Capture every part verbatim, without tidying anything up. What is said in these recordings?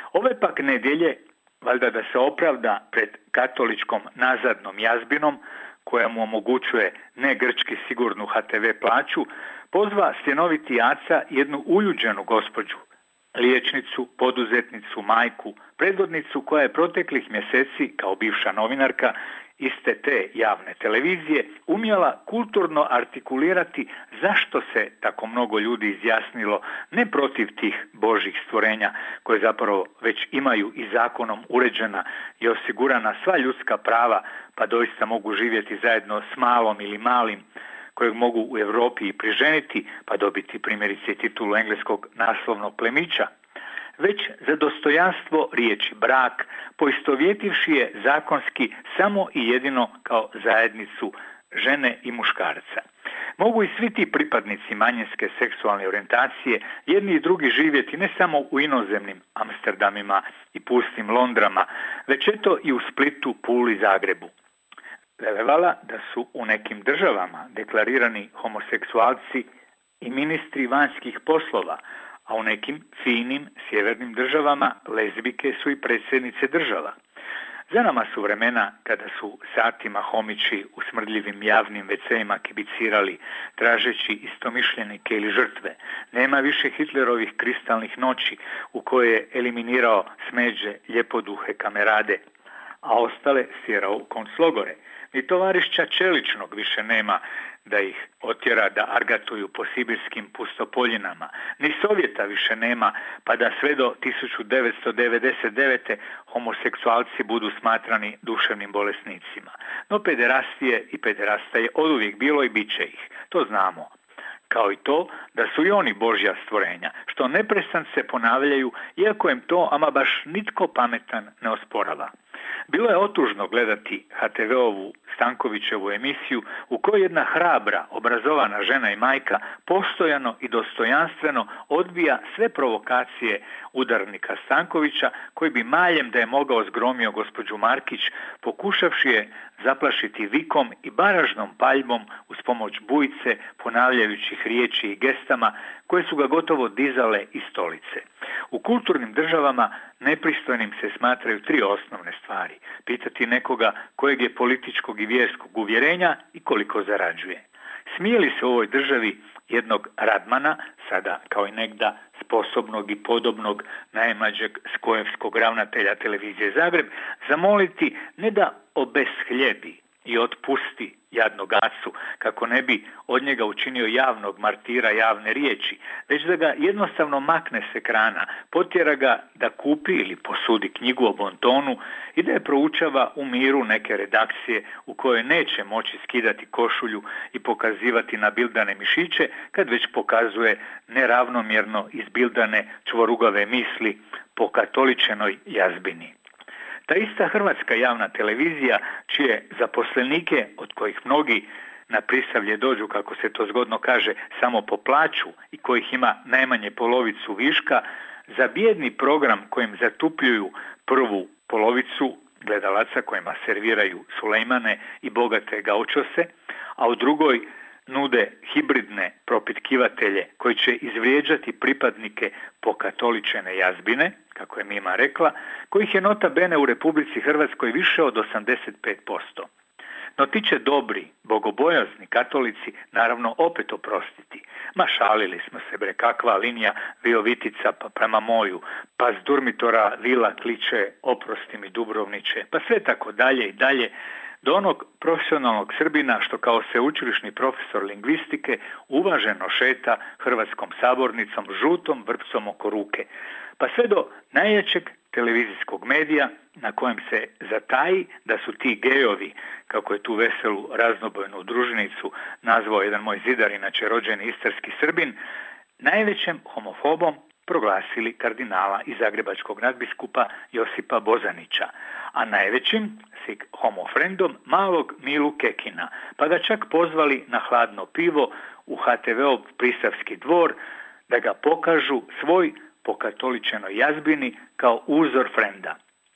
Ove pak nedjelje, valjda da se opravda pred katoličkom nazadnom jazbinom, koja mu omogućuje ne grčki sigurnu ha te ve plaću, pozva stjenoviti Aca jednu uljuđenu gospođu, liječnicu, poduzetnicu, majku, predvodnicu koja je proteklih mjeseci, kao bivša novinarka iste te javne televizije, umjela kulturno artikulirati zašto se tako mnogo ljudi izjasnilo ne protiv tih božjih stvorenja koje zapravo već imaju i zakonom uređena i osigurana sva ljudska prava, pa doista mogu živjeti zajedno s malom ili malim, kojeg mogu u Europi i priženiti, pa dobiti primjerice titulu engleskog naslovnog plemića, već za dostojanstvo riječi brak, poistovjetivši je zakonski samo i jedino kao zajednicu žene i muškarca. Mogu i svi ti pripadnici manjinske seksualne orijentacije jedni i drugi živjeti ne samo u inozemnim Amsterdamima i pustim Londrama, već eto i u Splitu, Puli, Zagrebu. Velevala da su u nekim državama deklarirani homoseksualci i ministri vanjskih poslova, a u nekim finim sjevernim državama lezbike su i predsjednice država. Za nama su vremena kada su satima homići u smrdljivim javnim ve ceima kibicirali, tražeći istomišljenike ili žrtve. Nema više Hitlerovih kristalnih noći u koje je eliminirao smeđe, ljepoduhe, kamerade, a ostale stjerao u konclogore. Ni tovarišća Čeličnog više nema da ih otjera da argatuju po sibirskim pustopoljinama. Ni Sovjeta više nema, pa da sve do tisuću devetsto devedeset devete homoseksualci budu smatrani duševnim bolesnicima. No pederastije i pederasta je oduvijek bilo i bit će ih. To znamo. Kao i to da su i oni Božja stvorenja, što neprestano se ponavljaju, iako im to ama baš nitko pametan ne osporava. Bilo je otužno gledati ha te ve-ovu Stankovićevu emisiju u kojoj jedna hrabra, obrazovana žena i majka postojano i dostojanstveno odbija sve provokacije udarnika Stankovića, koji bi maljem da je mogao zgromio gospođu Markić, pokušavši je zaplašiti vikom i baražnom paljbom uz pomoć bujice, ponavljajućih riječi i gestama koje su ga gotovo dizale iz stolice. U kulturnim državama nepristojnim se smatraju tri osnovne stvari. Pitati nekoga kojeg je političkog i vjerskog uvjerenja i koliko zarađuje. Smije li se u ovoj državi jednog Radmana, sada kao i negda sposobnog i podobnog najmlađeg skojevskog ravnatelja televizije Zagreb, zamoliti ne da obeshljebi i otpusti jadnog Acu, kako ne bi od njega učinio javnog martira javne riječi, već da ga jednostavno makne s ekrana, potjera ga da kupi ili posudi knjigu o bontonu i da je proučava u miru neke redakcije u kojoj neće moći skidati košulju i pokazivati nabildane mišiće, kad već pokazuje neravnomjerno izbildane čvorugave misli po katoličenoj jazbini. Ta ista hrvatska javna televizija, čije zaposlenike, od kojih mnogi na Prisavlje dođu, kako se to zgodno kaže, samo po plaću i kojih ima najmanje polovicu viška, za bijedni program kojim zatupljuju prvu polovicu gledalaca kojima serviraju Sulejmane i bogate gaučose, a u drugoj nude hibridne propitkivatelje koji će izvrijeđati pripadnike pokatoličene jazbine, kako je Mima rekla, kojih je nota bene u Republici Hrvatskoj više od osamdeset pet posto. No ti će dobri, bogobojazni katolici naravno opet oprostiti. Ma šalili smo se bre, kakva linija Viovitica pa prema moju, pa s Durmitora Vila kliče oprosti mi Dubrovniče, pa sve tako dalje i dalje, do onog profesionalnog Srbina što kao sveučilišni profesor lingvistike uvaženo šeta hrvatskom sabornicom žutom vrpcom oko ruke, pa sve do najjačeg televizijskog medija na kojem se zataji da su ti gejovi, kako je tu veselu raznobojnu družinicu nazvao jedan moj zidar, inače rođeni istarski Srbin, najvećem homofobom proglasili kardinala i zagrebačkog nadbiskupa Josipa Bozanića, a najvećim sig homofrendom malog Milu Kekina, pa ga čak pozvali na hladno pivo u ha te ve-ov Prisavski dvor da ga pokažu svoj pokatoličenoj jazbini kao uzor frenda.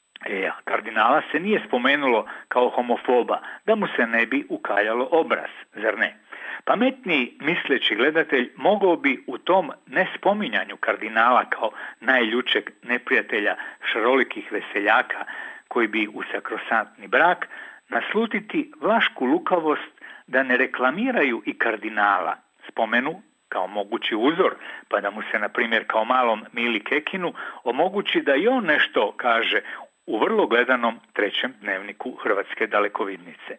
E, kardinala se nije spomenulo kao homofoba, da mu se ne bi ukaljalo obraz, zar ne? Pametniji misleći gledatelj mogao bi u tom nespominjanju kardinala kao najljučeg neprijatelja šarolikih veseljaka koji bi u sakrosantni brak naslutiti vlašku lukavost da ne reklamiraju i kardinala, spomenu kao mogući uzor, pa da mu se, na primjer, kao malom Mili Kekinu omogući da i on nešto kaže u vrlo gledanom trećem dnevniku Hrvatske dalekovidnice.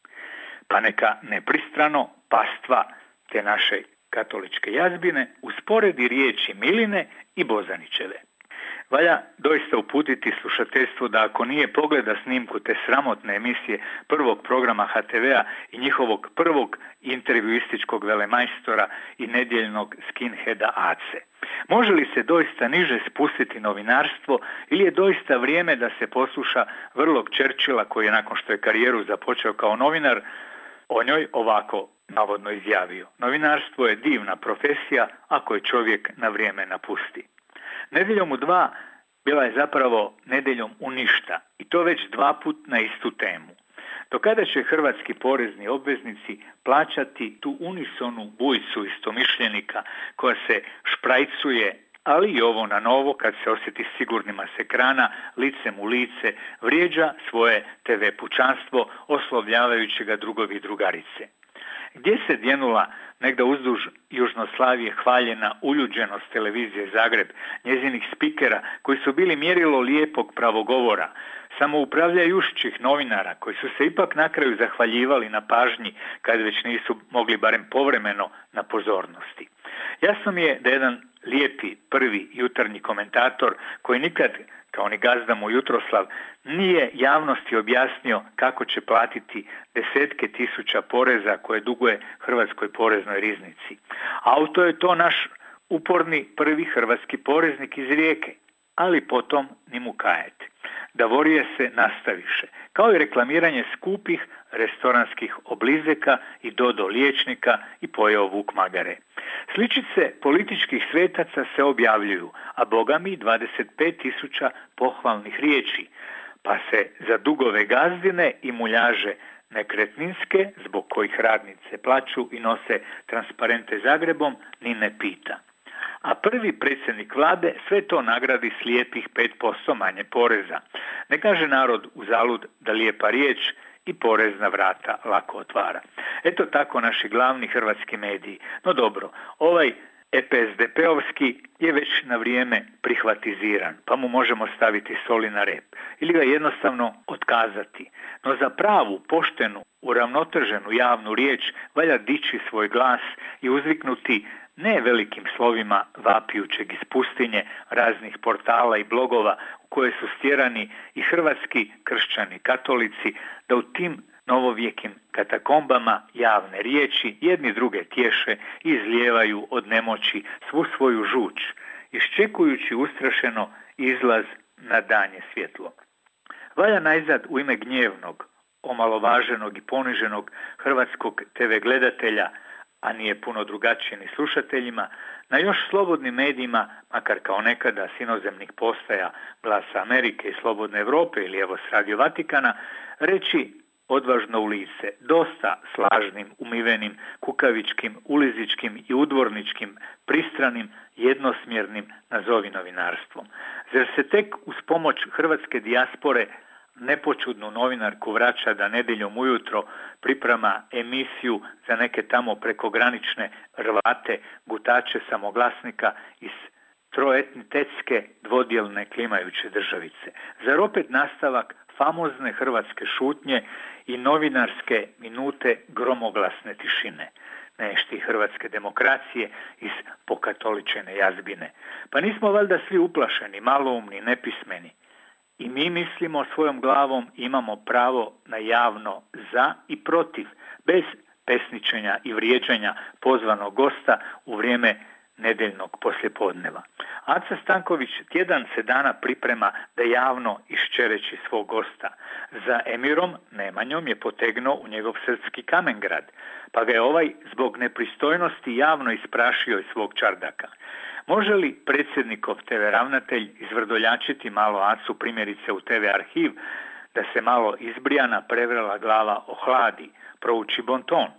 Pa neka nepristrano pastva te naše katoličke jazbine usporedi riječi Miline i Bozanićeve. Valja doista uputiti slušateljstvu da ako nije pogleda snimku te sramotne emisije prvog programa ha te vea i njihovog prvog intervjuističkog velemajstora i nedjeljnog skinheada Ace. Može li se doista niže spustiti novinarstvo ili je doista vrijeme da se posluša vrlog Churchilla koji je nakon što je karijeru započeo kao novinar o njoj ovako navodno izjavio: novinarstvo je divna profesija ako je čovjek na vrijeme napusti. Nedjeljom u dva bila je zapravo nedjeljom u ništa i to već dva put na istu temu. Do kada će hrvatski porezni obveznici plaćati tu unisonu bujcu istomišljenika koja se šprajcuje, ali i ovo na novo kad se osjeti sigurnima s ekrana, licem u lice, vrijeđa svoje te ve pučanstvo oslovljavajući ga drugovi i drugarice. Gdje se djenula negdje uzduž Južnoslavije hvaljena uljuđenost televizije Zagreb, njezinih spikera koji su bili mjerilo lijepog pravogovora, samoupravljajućih novinara koji su se ipak na kraju zahvaljivali na pažnji kad već nisu mogli barem povremeno na pozornosti. Jasno mi je da jedan lijepi prvi jutarnji komentator koji nikad, kao ni gazda mu Jutroslav, nije javnosti objasnio kako će platiti desetke tisuća poreza koje duguje Hrvatskoj poreznoj riznici. Auto je to naš uporni prvi hrvatski poreznik iz Rijeke, ali potom ni mu kajete. Davorije se nastaviše, kao i reklamiranje skupih restoranskih oblizeka i dodo liječnika i pojeo vuk magare. Sličice političkih svetaca se objavljuju, a boga mi dvadeset pet tisuća pohvalnih riječi, pa se za dugove gazdine i muljaže nekretninske, zbog kojih radnice plaću i nose transparente Zagrebom, ni ne pita. A prvi predsjednik vlade sve to nagradi s lijepih pet posto manje poreza. Ne kaže narod uzalud da lijepa riječ i porezna vrata lako otvara. Eto tako naši glavni hrvatski mediji. No dobro, ovaj E P S D P-ovski je već na vrijeme prihvatiziran, pa mu možemo staviti soli na rep ili ga jednostavno otkazati. No za pravu, poštenu, uravnoteženu javnu riječ valja dići svoj glas i uzviknuti ne velikim slovima vapijućeg iz pustinje raznih portala i blogova u koje su stjerani i hrvatski kršćani katolici, da u tim novovjekim katakombama javne riječi jedni druge tješe i izlijevaju od nemoći svu svoju žuč, iščekujući ustrašeno izlaz na danje svjetlo. Valja najzad u ime gnjevnog, omalovaženog i poniženog hrvatskog te ve gledatelja, a nije puno drugačije ni slušateljima, na još slobodnim medijima, makar kao nekada s inozemnih postaja Glasa Amerike i Slobodne Europe ili evo s Radio Vatikana, reći odvažno u lice, dosta slažnim, umivenim, kukavičkim, ulizičkim i udvorničkim, pristranim, jednosmjernim nazovi novinarstvom. Zar se tek uz pomoć hrvatske dijaspore nepočudnu novinarku vraća da nedjeljom ujutro priprema emisiju za neke tamo prekogranične Hrvate, gutače samoglasnika iz troetnitetske dvodjelne klimajuće državice? Zar opet nastavak famozne hrvatske šutnje i novinarske minute gromoglasne tišine? Nešti hrvatske demokracije iz pokatoličene jazbine. Pa nismo valjda svi uplašeni, maloumni, nepismeni? I mi mislimo svojom glavom, imamo pravo na javno za i protiv, bez pesničenja i vrijeđanja pozvanog gosta u vrijeme nedjeljnog poslijepodneva. Aca Stanković tjedan se dana priprema da javno iščereći svog gosta. Za emirom Nemanjom je potegnuo u njegov srpski Kamengrad, pa ga je ovaj zbog nepristojnosti javno isprašio iz svog čardaka. Može li predsjednikov te ve ravnatelj izvrdoljačiti malo Acu primjerice u te ve arhiv, da se malo izbrijana prevrela glava ohladi, prouči bonton?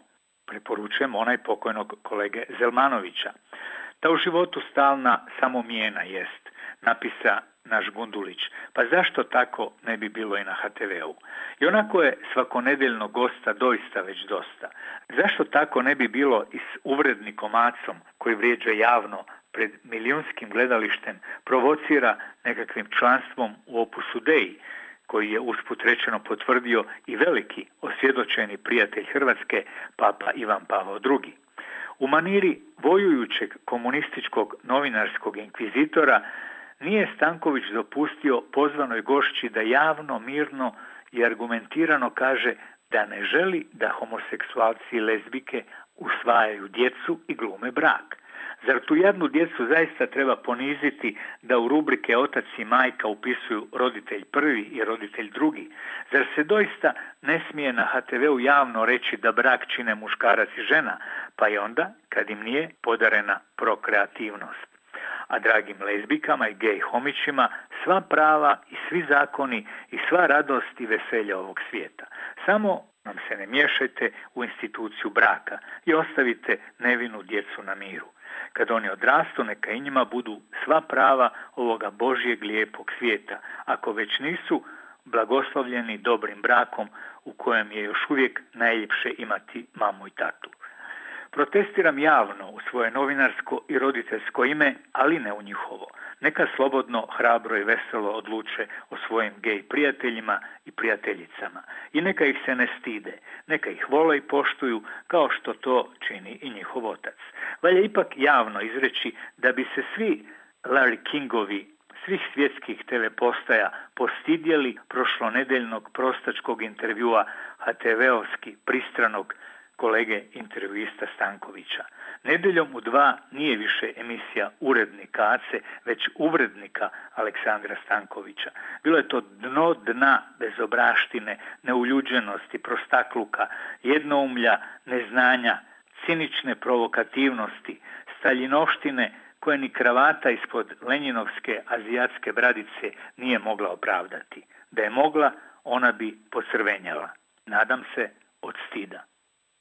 preporučujem onaj pokojnog kolege Zelmanovića. Ta u životu stalna samomijena jest, napisa naš Gundulić, pa zašto tako ne bi bilo i na ha te veu? I onako je svakonedeljnog gosta doista već dosta. Zašto tako ne bi bilo i s uvrednikom Acom koji vrijeđa javno pred milijunskim gledalištem, provocira nekakvim članstvom u Opusu Dei, koji je usput rečeno potvrdio i veliki osvjedočeni prijatelj Hrvatske, papa Ivan Pavao drugi. U maniri vojujućeg komunističkog novinarskog inkvizitora nije Stanković dopustio pozvanoj gošći da javno, mirno i argumentirano kaže da ne želi da homoseksualci i lezbike usvajaju djecu i glume brak. Zar tu jednu djecu zaista treba poniziti da u rubrike otac i majka upisuju roditelj prvi i roditelj drugi? Zar se doista ne smije na ha te veu javno reći da brak čine muškarac i žena, pa i onda kad im nije podarena prokreativnost? A dragim lezbikama i gej homićima sva prava i svi zakoni i sva radost i veselja ovog svijeta. Samo nam se ne miješajte u instituciju braka i ostavite nevinu djecu na miru. Kad oni odrastu, neka i njima budu sva prava ovoga Božjeg lijepog svijeta, ako već nisu blagoslovljeni dobrim brakom u kojem je još uvijek najljepše imati mamu i tatu. Protestiram javno u svoje novinarsko i roditeljsko ime, ali ne u njihovo. Neka slobodno, hrabro i veselo odluče o svojim gej prijateljima i prijateljicama. I neka ih se ne stide, neka ih vole i poštuju kao što to čini i njihov otac. Valja ipak javno izreći da bi se svi Larry Kingovi svih svjetskih te ve postaja postidjeli prošlonedeljnog prostačkog intervjua ha te veovski pristranog kolege intervjuista Stankovića. Nedeljom u dva nije više emisija urednika Ace, već uvrednika Aleksandra Stankovića. Bilo je to dno dna bezobraštine, neuljuđenosti, prostakluka, jednoumlja, neznanja, cinične provokativnosti, staljinovštine koje ni kravata ispod lenjinovske azijatske bradice nije mogla opravdati. Da je mogla, ona bi pocrvenjala. Nadam se od stida.